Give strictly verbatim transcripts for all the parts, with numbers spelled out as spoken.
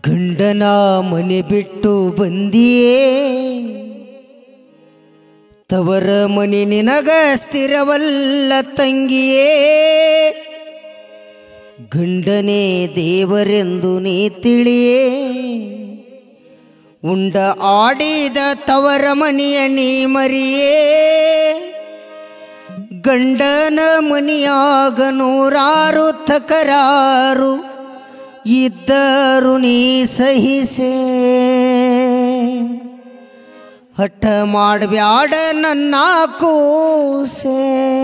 ಗಂಡನ ಮನೆ ಬಿಟ್ಟು ಬಂದಿಯೇ, ತವರ ಮನೆ ನಿನಗ ಸ್ಥಿರವಲ್ಲ ತಂಗಿಯೇ. ಗಂಡನೇ ದೇವರೆಂದು ನೀ ತಿಳಿಯೇ, ಉಂಡ ಆಡಿದ ತವರ ಮನೆಯ ನೀ ಮರಿಯೇ. ಗಂಡನ ಮನೆಯಾಗ ನೂರಾರು ತಕರಾರು ಇದ್ದರು ನೀ ಸಹಿಸೇ. ಹಠ ಮಾಡಬ್ಯಾಡ ನನ್ನ ಕೂಸೆ.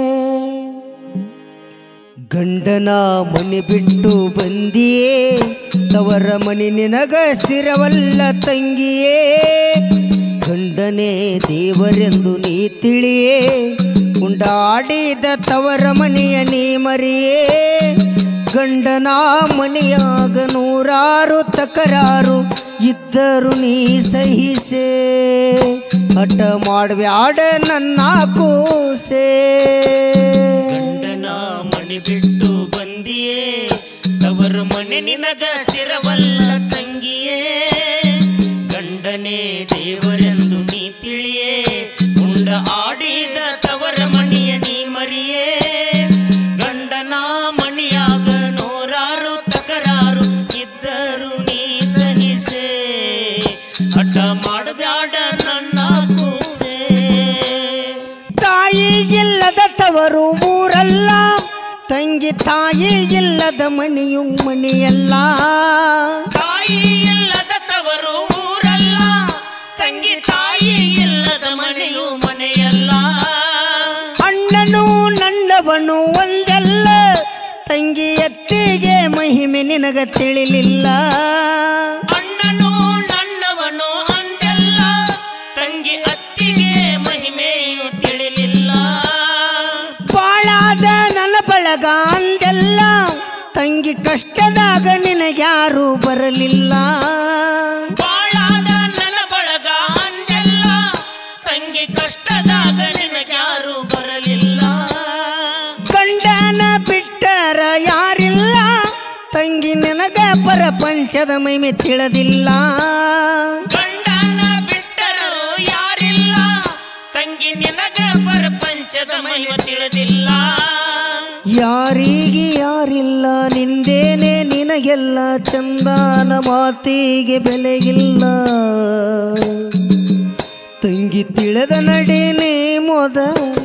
ಗಂಡನ ಮನೆ ಬಿಟ್ಟು ಬಂದಿಯೇ, ತವರ ಮನೆ ನಿನಗ ಸ್ಥಿರವಲ್ಲ ತಂಗಿಯೇ. ಗಂಡನೇ ದೇವರೆಂದು ನೀ ತಿಳಿಯೇ, ಉಂಡಾಡಿದ ತವರ ಮನೆಯ ನೀ ಮರಿಯೇ. ಗಂಡನ ಮನೆಯಾಗ ನೂರಾರು ತಕರಾರು ಇದ್ದರು ನೀ ಸಹಿಸೇ. ಹಠ ಮಾಡಬ್ಯಾಡ ನನ್ನ ಕೂಸೆ. ಗಂಡನ ಮನೆ ಬಿಟ್ಟು ಬಂದಿಯೇ, ತವರ ಮನೆ ನಿನಗ ಸ್ಥಿರವಲ್ಲ ತಂಗಿಯೇ. ಗಂಡನೇ ದೇವರೆಂದು ನೀ ತಿಳಿಯೇ, ಉಂಡ ಆಡಿದ ತವರ ಮನೆಯ ನೀ ಮರಿಯೇ. ಗಂಡನ ಮನೆಯಾಗ ನೂರಾರು ತಕರಾರು ಇದ್ದರು ನೀ ಸಹಿಸೇ. ಹಠ ಮಾಡಬ್ಯಾಡ ನನ್ನ ಕೂಸೆ. ತಾಯಿ ಇಲ್ಲದ ತವರು ಊರಲ್ಲ, ತಂಗಿ ತಾಯಿ ಇಲ್ಲದ ಮನೆಯು ಮನೆಯಲ್ಲ. ತಾಯಿ ಇಲ್ಲದ ತವರು ಊರಲ್ಲ, ತಂಗಿ ತಾಯಿ ಇಲ್ಲದ ಮನೆಯು ಮನೆಯಲ್ಲ. ಅಣ್ಣನು ನನ್ನವನು ಒಂದಲ್ಲ, ತಂಗಿ ಎತ್ತಿಗೆ ಮಹಿಮೆ ನಿನಗ ತಿಳಿಲಿಲ್ಲ. ಅಣ್ಣನು ನನ್ನವನು ಅಂದೆಲ್ಲ, ತಂಗಿ ಅತ್ತಿಗೆ ಮಹಿಮೆಯು ತಿಳಿಲಿಲ್ಲ. ಬಾಳಾದ ನನ್ನ ಬಳಗ ಅಂದೆಲ್ಲ, ತಂಗಿ ಕಷ್ಟದಾಗ ನಿನಗ್ಯಾರು ಬರಲಿಲ್ಲ. ಬಾಳಾದ ನನ್ನ ಬಳಗ ಅಂದೆಲ್ಲ, ತಂಗಿ ಕಷ್ಟದಾಗ ನಿನಗ್ಯಾರು ಬರಲಿಲ್ಲ. ಗಂಡನ ಬಿಟ್ಟರ ಯಾರಿಲ್ಲ, ತಂಗಿ ನಿನಗ ಪ್ರಪಂಚದ ಮಹಿಮೆ ತಿಳಿದಿಲ್ಲ. ಗಂಡನ ಬಿಟ್ಟರು ಯಾರಿಲ್ಲ, ತಂಗಿ ನಿನಗ ಪ್ರಪಂಚದ ಮಹಿಮೆ ತಿಳಿದಿಲ್ಲ. ಯಾರಿಗೆ ಯಾರಿಲ್ಲ ನಿಂದೇನೆ ನಿನಗೆಲ್ಲ, ಚಂದನ ಮಾತಿಗೆ ಬೆಲೆಗಿಲ್ಲ. ತಂಗಿ ತಿಳಿದ ನಡೀನಿ ಮೊದಲ.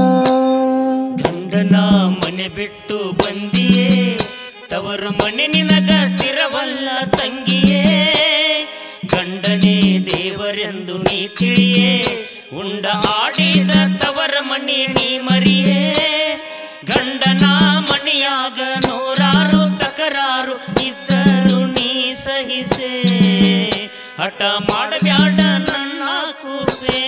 ಗಂಡನ ಮನೆ ಬಿಟ್ಟು ಬಂದಿಯೇ, ತವರ ಮನೆ ನಿನಗ ಸ್ಥಿರವಲ್ಲ ತಂಗಿಯೇ. ಗಂಡನೇ ದೇವರೆಂದು ನೀ ತಿಳಿಯೇ, ಉಂಡ ಆಡಿದ ತವರ ಮನೆ ನೀ ಮರಿಯೇ. ಗಂಡನ ಮನೆಯಾಗ ನೂರಾರು ತಕರಾರು ಇದ್ದರು ನೀ ಸಹಿಸೇ. ಹಠ ಮಾಡಬ್ಯಾಡ ನನ್ನ ಕೂಸೆ.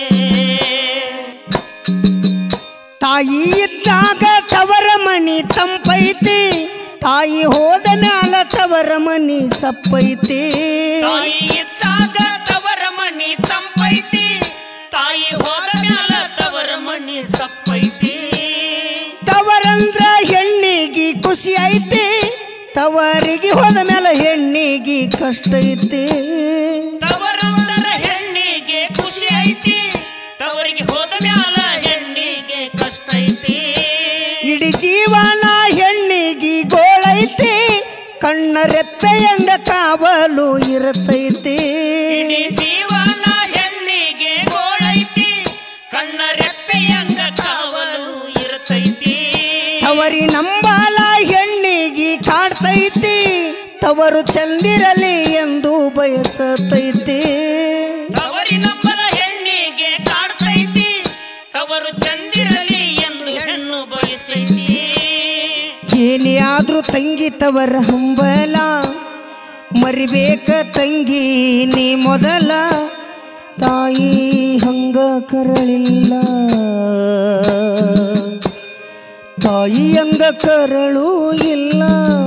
ತಾಯಿ ಇದ್ದಾಗ ತವರ ಮನಿ ತಂಪೈತಿ, ತಾಯಿ ಹೋದ ಮ್ಯಾಲ ತವರ ಮನಿ ಸಪ್ಪೈತಿ. ತಾಯಿ ಇದ್ದಾಗ ತವರ ಮನಿ ತಂಪೈತಿ, ತಾಯಿ ಹೋದ ಮ್ಯಾಲ ತವರ ಮನಿ ಸಪ್ಪೈತಿ. ತವರಂದ್ರ ಹೆಣ್ಣಿಗೆ ಖುಷಿ ಐತಿ, ತವರಿಗೆ ಹೋದ ಮ್ಯಾಲ ಹೆಣ್ಣಿಗೆ ಕಷ್ಟ ಐತಿ. ತವರಂದ್ರ ಹೆಣ್ಣಿಗೆ ಖುಷಿ ಐತಿ, ತವರಿಗೆ ಹೋದ ಮ್ಯಾಲ ಹೆಣ್ಣಿಗೆ ಕಷ್ಟ ಐತಿ. ಇಡೀ ಜೀವನ ಹೆಣ್ಣಿಗೆ ಗೋಳೈತಿ, ಕಣ್ಣರೆಪ್ಪೆಯಂಗ ಕಾವಲು ಇರತೈತಿ. ಇಡೀ ಜೀವನ ಹೆಣ್ಣಿಗೆ ಗೋಳೈತಿ, ಕಣ್ಣರೆಪ್ಪೆಯಂಗ ಕಾವಲು ಇರತೈತಿ. ತವರಿ ನಂಬಾಲ ಹೆಣ್ಣಿಗೆ ಕಾಡ್ತೈತಿ, ತವರು ಚಂದಿರಲಿ ಎಂದು ಬಯಸತೈತಿ. ತವರಿ ನಂಬಲ ಹೆಣ್ಣಿಗೆ ಕಾಡ್ತೈತಿ, ತವರು ಚಂದಿರಲಿ ಎಂದು ಹೆಣ್ಣು ಬಯಸೈತಿ. ಏನೇ ಆದ್ರೂ ತಂಗಿ ತವರ ಹಂಬಲ, ಮರಿಬೇಕ ತಂಗಿ ನೀ ಮೊದಲ. ತಾಯಿ ಹಂಗ ಕರಳಿಲ್ಲ, ತಾಯಿ ಹಂಗ ಕರಳು ಇಲ್ಲ.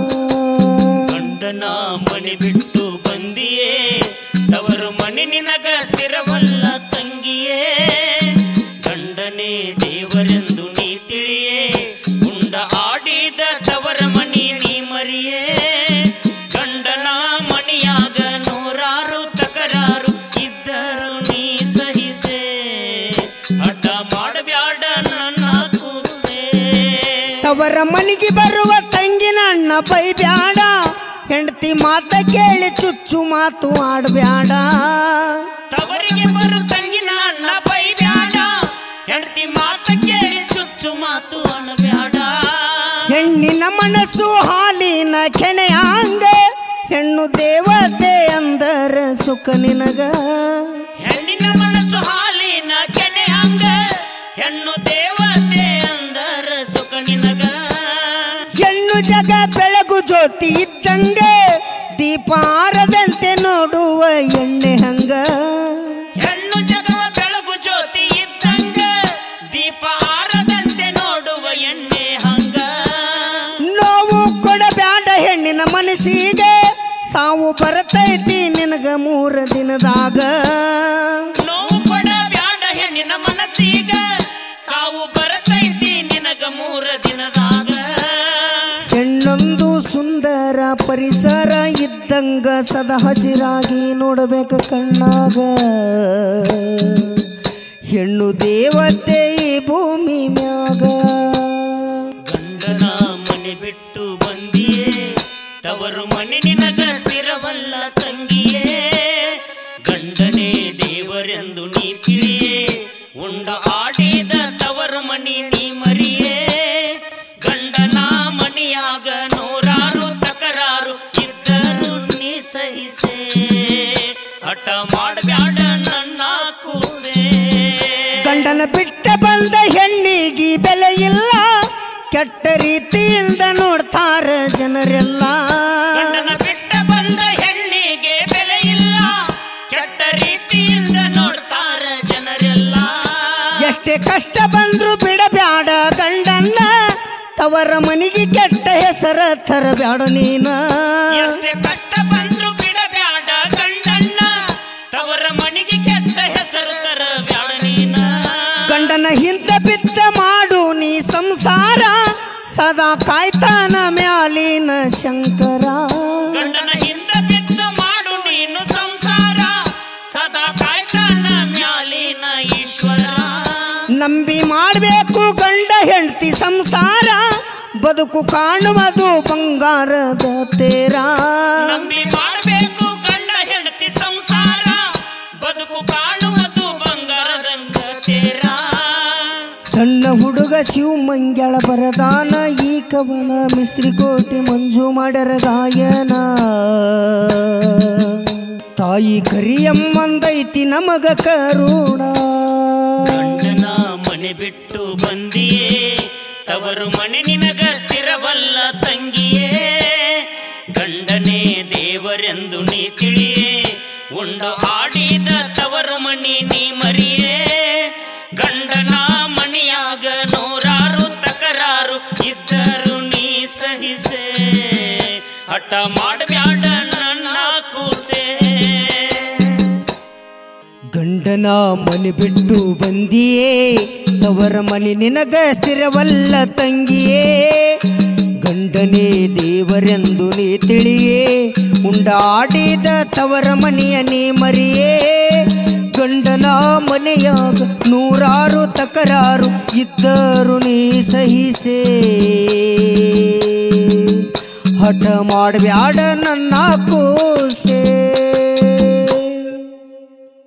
ಗಂಡನ ಮನೆ ಬಿಟ್ಟು ಬಂದಿಯೇ, ತವರ ಮನೆ ನಿನಗ ಸ್ಥಿರವಲ್ಲ ತಂಗಿಯೇ. ಗಂಡನೇ ದೇವರೆಂದು ನೀ ತಿಳಿಯೇ, ಉಂಡ ಆಡಿದ ತವರ ಮನೆ ನೀ ಮರಿಯೇ. ಗಂಡನ ಮನೆಯಾಗ ತವರ ಮನಿಗೆ ಬರುವ ತಂಗಿನ ಅಣ್ಣ ಬೈಬ್ಯಾಡ, ಹೆಂಡತಿ ಮಾತ ಕೇಳಿ ಚುಚ್ಚು ಮಾತು ಆಡಬ್ಯಾಡ. ತವರಿಗೆ ಬರು ತಂಗಿನ ಅಣ್ಣ ಬೈಬ್ಯಾಡ, ಹೆಂಡತಿ ಮಾತ ಕೇಳಿ ಚುಚ್ಚು ಮಾತು ಆಡಬ್ಯಾಡ. ಹೆಣ್ಣಿನ ಮನಸ್ಸು ಹಾಲಿನ ಕೆನೆಯಾಂಗ, ಹೆಣ್ಣು ದೇವತೆ ಅಂದರ ಸುಖ ನಿನಗ. ಹೆಣ್ಣಿನ ಮನಸ್ಸು ಹಾಲಿನ ಕೆನೆಯಾಂಗ, ಹೆಣ್ಣು ದೇವತೆ ಅಂದರ ಸುಖ ನಿನಗ. ಹೆಣ್ಣು ಜಗ ಬೆಳಗು ಜ್ಯೋತಿ ಇದ್ದಂಗ, ದೀಪ ಆರದಂತೆ ನೋಡುವ ಎಣ್ಣೆ ಹಂಗ. ಹೆಣ್ಣು ಜಗವ ಬೆಳಗು ಜ್ಯೋತಿ ಇದ್ದಂಗ, ದೀಪ ಆರದಂತೆ ನೋಡುವ ಎಣ್ಣೆ ಹಂಗ. ನೋವು ಕೊಡಬ್ಯಾಡ ಹೆಣ್ಣಿನ ಮನಸ್ಸಿಗೆ, ಸಾವು ಬರ್ತೈತಿ ನಿನಗ ಮೂರ ದಿನದಾಗ. ನೋವು ಕೊಡಬ್ಯಾಡ ಹೆಣ್ಣಿನ ಮನಸ್ಸಿಗ, ಸಾವು ಬರ್ತೈತಿ ನಿನಗ ಮೂರ ದಿನದಾಗ. ಹೆಣ್ಣೊಂದು ಸುಂದರ ಪರಿಸರ ಇದ್ದಂಗ, ಸದಾ ಹಸಿರಾಗಿ ನೋಡಬೇಕ ಕಣ್ಣಾಗ. ಹೆಣ್ಣು ದೇವತೆ ಈ ಭೂಮಿ ಮ್ಯಾಗ. ಗಂಡನ ಮನೆ ಬಿಟ್ಟು ಬಂದಿಯೇ, ತವರು ಮನೆ ನಿನಗ ಸ್ಥಿರವಲ್ಲ ತಂಗಿಯೇ. ಗಂಡನೇ ದೇವರೆಂದು ನೀ ತಿಳಿಯೇ, ಉಂಡ ಆಡಿದ ತವರು ಮನೆ ನೀ ಮರಿಯೇ. ಗಂಡನ ಮನೆಯಾಗ ನೂರಾರು ತಕರಾರು ಇದ್ದರು ನೀ ಸಹಿಸೇ, ಹಠ ಮಾಡಬ್ಯಾಡ ನನ್ನ ಕೂಸೆ. ಗಂಡನ ಬಿಟ್ಟ ಬಂದ ಹೆಣ್ಣಿಗೆ ಬೆಲೆ ಇಲ್ಲ, ಕೆಟ್ಟ ರೀತಿಯಿಂದ ನೋಡ್ತಾರ ಜನರೆಲ್ಲ. ಗಂಡನ ಬಿಟ್ಟ ಬಂದ ಹೆಣ್ಣಿಗೆ ಬೆಲೆ ಇಲ್ಲ, ಕೆಟ್ಟ ರೀತಿಯಿಂದ ನೋಡ್ತಾರ ಜನರೆಲ್ಲ. ಎಷ್ಟೇ ಕಷ್ಟ ಬಂದ್ರು ಬಿಡಬ್ಯಾಡ ಗಂಡನ್ನ, ತವರ ಮನಿಗೆ ಕೆಟ್ಟ ಹೆಸರ ತರಬ್ಯಾಡ ನೀನ. ಎಷ್ಟೇ ಕಷ್ಟ ಬಂದ್ರು ಬಿಡಬ್ಯಾಡ ಗಂಡನ್ನ, ತವರ ಮನಿಗೆ ಕೆಟ್ಟ ಹೆಸರು ತರಬ್ಯಾಡ ನೀನ. ಗಂಡನ ಹಿಂದ ಬಿದ್ದ ಮಾಡು ನೀ ಸಂಸಾರ, ಸದಾ ಕಾಯ್ತಾನ ಮ್ಯಾಲಿನ ಶಂಕರ. ಗಂಡನ ಹಿಂದ ಬಿದ್ದ ಮಾಡು ನೀನು ಸಂಸಾರ, ಸದಾ ಕಾಯ್ತಾನ ಮ್ಯಾಲಿನ ಈಶ್ವರ. ನಂಬಿ ಮಾಡ್ಬೇಕು ಗಂಡ ಹೆಂಡತಿ ಸಂಸಾರ, ಬದುಕು ಕಾಣುವುದು ಬಂಗಾರದ ತೇರ. ನಂಬಿ ಮಾಡಬೇಕು ಗಂಡ ಹೆಂಡತಿ ಸಂಸಾರ, ಬದುಕು ಕಾಣುವುದು ಬಂಗಾರದಂಗ ತೇರ. ಸಣ್ಣ ಹುಡುಗ ಶಿವಮಂಗಳ ಬರದಾನ, ಈ ಕವನ ಮಿಶ್ರಿಕೋಟಿ ಮಂಜು ಮಾಡರ ಗಾಯನ. ತಾಯಿ ಕರಿಯಮ್ಮಂದೈತಿ ನಮಗ ಕರುಣ. ಗಂಡನ ಮನೆ ಬಿಟ್ಟು ಬಂದಿಯೇ, ತವರು ಮನೆ ನಿನಗ ಸ್ಥಿರವಲ್ಲ ತಂಗಿಯೇ. ಗಂಡನೇ ದೇವರೆಂದು ನೀ ತಿಳಿಯೇ, ಉಂಡು ಆಡಿದ ತವರು ಮನೆ ನೀ ಮರಿಯೇ. ಗಂಡನ ಮನೆಯಾಗ ನೂರಾರು ತಕರಾರು ಇದ್ದರು ನೀ ಸಹಿಸೇ, ಹಠ ಮಾಡಬ್ಯಾಡ ನನ್ನ ಕೂಸೆ. ಗಂಡನ ಮನೆ ಬಿಟ್ಟು ಬಂದಿಯೇ, ತವರ ಮನೆ ನಿನಗ ಸ್ಥಿರವಲ್ಲ ತಂಗಿಯೇ. ಗಂಡನೇ ದೇವರೆಂದು ನೀ ತಿಳಿಯೇ, ಉಂಡಾಡಿದ ತವರ ಮನೆಯ ನೀ ಮರಿಯೇ. ಗಂಡನ ಮನೆಯಾಗ ನೂರಾರು ತಕರಾರು ಇದ್ದರು ನೀ ಸಹಿಸೇ, ಹಠ ಮಾಡಬ್ಯಾಡ ನನ್ನ ಕೂಸೆ.